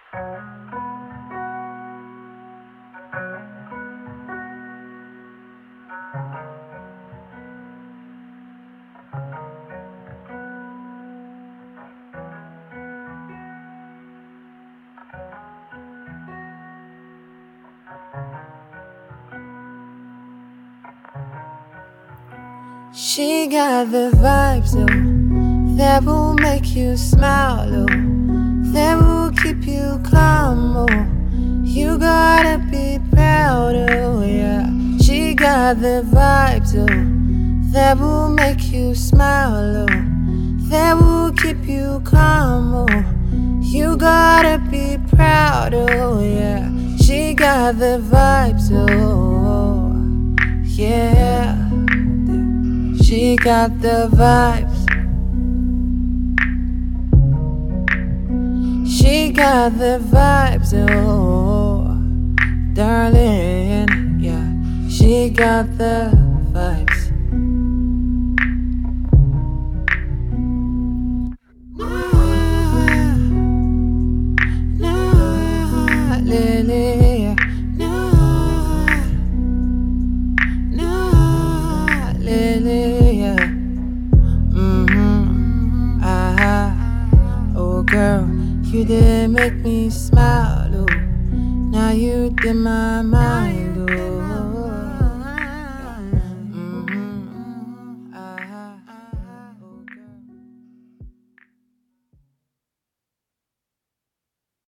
She got the vibes, oh, that will make you smile, oh, that will keep you calm, oh. You gotta be proud, oh, yeah. She got the vibes, oh, that will make you smile, oh, that will keep you calm, oh. You gotta be proud, oh, yeah. She got the vibes, oh, yeah. She got the vibes. She got the vibes, oh, darling, yeah. She got the vibes. No, Lily, no, Lily, yeah. Oh girl, you did make me smile, oh. Now you did my mind.